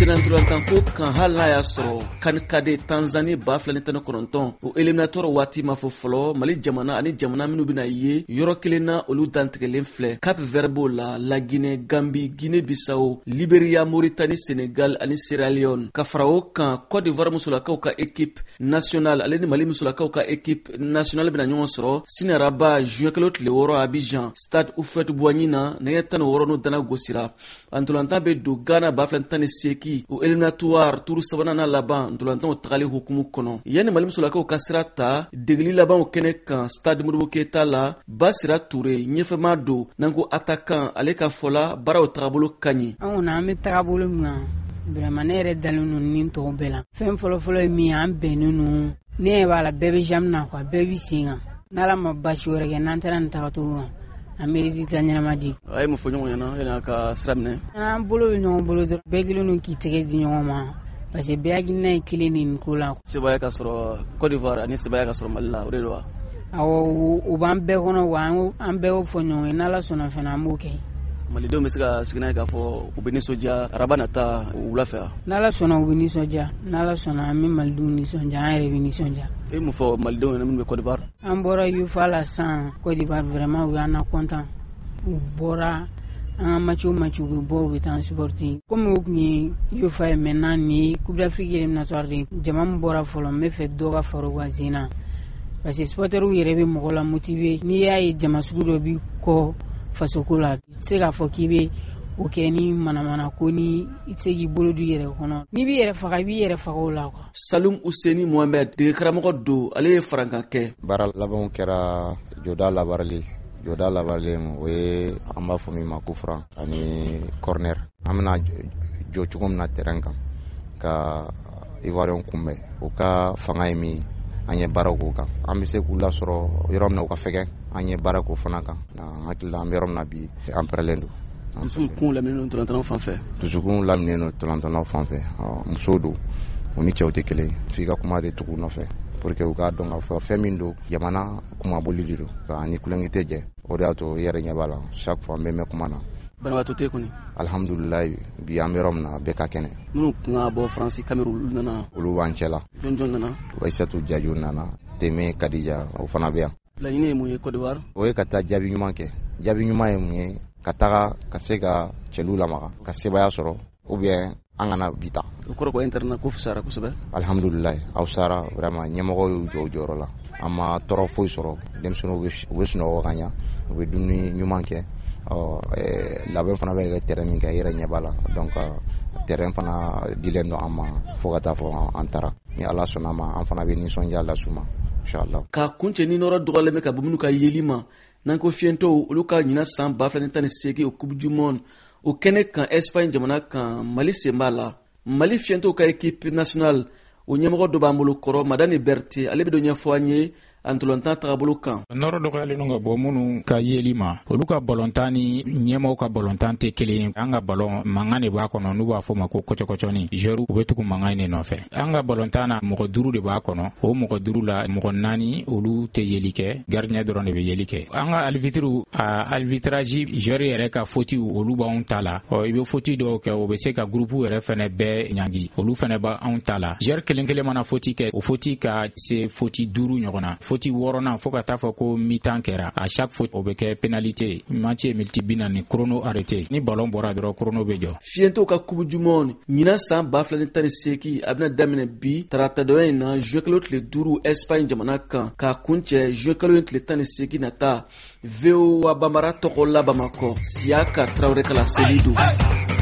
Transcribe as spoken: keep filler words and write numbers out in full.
senantulantan ko kan hali n'a y'a sɔrɔ kanikade Tanzanie ba fila ni tan ni kɔnɔntɔn o éliminatoire waati ma fɔ fɔlɔ Mali jamana ani jamana minnu bɛna ye yɔrɔ kelen na olu dantigɛlen filɛ. Cap Vert b'o la, La Guinée, Gambie, Guinée Bissau, Libéria, Mauritanie, Sénégal ani Sierra Leone. Ka fara o kan Côte d'Ivoire musolakaw ka équipe nationale ale ni Mali musolakaw ka équipe nationale bɛna ɲɔgɔn sɔrɔ sini araba juin kalo tile wɔɔrɔ Abidjan stade Houphouët-Boigny na nɛgɛ tan ni wɔɔrɔ n'o dana gosira. Ntolantan bɛ don Ghana ba fila ni tan ni seegin o éliminatoire turu sabanan na laban ntolantan o tagali hukumu kɔnɔ. Yani Mali musolakaw ka sira ta degeli labanw kɛnɛ kan stade Modibo Keita la Basira Touré ɲɛfɛma don n'an ko attaquant ale ka fɔla baaraw tagabolo ka ɲi. Anw na an bɛ tagabolo min kan vraiment ne yɛrɛ dalen don nin tɔw bɛɛ la. Fɛn fɔlɔfɔlɔ ye min ye an bɛnnen don ne ɲɛ b'a la bɛɛ bɛ jam na quoi bɛɛ bɛ sen kan n'ala ma basi wɛrɛ kɛ n'an taara nin tagacogo kan an bɛ résultat ɲɛnama di. A ye mun fɔ ɲɔgɔn ɲɛna yanni a ka sira minɛ. An bolo bɛ ɲɔgɔn bolo dɔrɔn bɛɛ kelen don k'i tɛgɛ di ɲɔgɔn ma parce que bɛɛ hakilina ye kelen de nin ko la. Sebaya ka sɔrɔ Côte d'Ivoire ani sebaya ka sɔrɔ Mali la o de don wa. Awɔ o b'an bɛɛ kɔnɔ wa an bɛɛ y'o fɔ ɲɔgɔn ye n'ala sɔnna fana an b'o kɛ. Malidenw bɛ se ka sigi n'a ye k'a fɔ u bɛ nisɔndiya araba nata wula fɛ wa. N'ala sɔnna u bɛ nisɔndiya n'ala sɔnna an bɛ malidenw nisɔndiya an yɛrɛ bɛ nisɔndiya. E mun fɔ malidenw ɲɛna minnu bɛ Côte d'Ivoire. An bɔra UEFA la sisan Côte d'Ivoire vraiment u y'an na content u bɔra an ka match o match u bɛ bɔ u bɛ taa an supporter comme o tun ye UEFA ye maintenant nin ye Coupe d'Afrique éliminatoire de jama min bɔra fɔlɔ n bɛ fɛ dɔ ka fara u ka sen na parce que supporteriw yɛrɛ bɛ mɔgɔ la motiver n'i y'a ye jama sugu dɔ b'i kɔ fasoko la i tɛ se k'a fɔ k'i bɛ o kɛ ni manamana ko ni i tɛ se k'i bolo don i yɛrɛ kɔnɔ n'i b'i yɛrɛ faga i b'i yɛrɛ faga o la quoi. Salum Useni Mohamed dege karamɔgɔ don ale ye farankan kɛ. Baara labanw kɛra joda labarali joda labarali o ye an b'a fɔ min ma ko furan ani corner an bɛna jɔ cogo min na terrain kan ka Ivoirien kunbɛn o ka fanga ye min an ye baara k'o kan an bɛ se k'u lasɔrɔ yɔrɔ min na u ka fɛgɛn an ye baara k'o fana kan an hakili la an bɛ yɔrɔ min na bi an pɛrɛlen don. Dusukun laminen don tɔlantɔnnaw fan fɛ. Dusukun laminen don tɔlantɔnnaw fan fɛ musow don u ni cɛw tɛ kelen f'i ka kuma de tugu nɔfɛ pour que u k'a dɔn k'a fɔ fɛn min don jamana kumaboli de don ani kulonkɛ tɛ jɛ o de y'a to i yɛrɛ ɲɛ b'a la chaque fois an bɛ mɛn kuma na. Banabaatɔ tɛ kɔni. Alhamdulilayi bi an bɛ yɔrɔ min na bɛɛ ka kɛnɛ. Minnu kun ka bɔ Faransi Cameroun olu nana. Olu b'an cɛ la. Jɔn jɔn nana. Aïssatou Diadio nana Teme Kadija o fana bɛ yan. Laɲini ye mun ye Côte d'Ivoire. O ye ka taa jaabi ɲuman kɛ jaabi ɲuman ye mun ye ka taga ka se ka cɛlu lamaga ka sebaya sɔrɔ ou bien an kana bi ta. O kɔrɔ ko internet ko fisara kosɛbɛ. Alhamdulilayi aw sara vraiment ɲɛmɔgɔw y'u jɔ u jɔyɔrɔ la an ma tɔɔrɔ foyi sɔrɔ denmisɛnninw u bɛ sunɔgɔ ka ɲa u bɛ dumuni ɲuman kɛ labɛn fana bɛ kɛ terrain min kɛ i yɛrɛ ɲɛ b'a la donc terrain fana dilen don an ma fo ka taa fɔ an taara ni Ala sɔnna ma an fana bɛ nisɔndiya las'u ma inchallah. Ka kuncɛ ni nɔrɔ dɔgɔlen bɛ ka bɔ minnu ka yeli ma n'an ko fiɲɛtɔw olu ka ɲina san ba fila ni tan ni seegin o Coupe du Monde o kɛnɛ kan Espagne jamana kan Mali sen b'a la. Mali fiɲɛtɔw ka équipe nationale o ɲɛmɔgɔ dɔ b'an bolo kɔrɔ Madani Berté ale bɛ dɔ ɲɛfɔ an ye antolontan tagabolo kan. Nɔrɔ dɔgɔyalen ka bɔ minnu ka yeli ma olu ka balontan ni ɲɛmɔgɔw ka balontan tɛ kelen an ka balon mankan de b'a kɔnɔ n'u b'a fɔ ma ko kɔcɔkɔcɔni joueurs u bɛ tugu mankan de nɔfɛ an ka balontan na mɔgɔ duuru de b'a kɔnɔ o mɔgɔ duuru la mɔgɔ naani olu tɛ yeli kɛ gardien dɔrɔn de bɛ yeli kɛ an ka arbitre a arbitrage joueurs yɛrɛ ka faute olu b'anw ta la ɔ i bɛ faute dɔw kɛ o bɛ se ka groupe yɛrɛ fana bɛɛ ɲangi olu fana b'anw ta la joueur kelen kelen mana faute kɛ o faute ka se faute duuru ɲɔgɔn na faute wɔɔrɔnan fo ka taa fɔ ko mi-temps kɛra à chaque faute o bɛ kɛ pénalité match ye minute bi naani chrono arrêté ni ballon bɔra dɔrɔn chrono bɛ jɔ. Fiɲɛtɔw ka Coupe du Monde ɲinan san ba fila ni tan ni seegin a bɛna daminɛ bi tarata dɔ in na juin kalo tile duuru Espagne jamana kan k'a kuncɛ juin kalo tile tan ni seegin nata V O A Banbara tɔgɔ la Bamakɔ Siyaka Traoré Kala Selidu.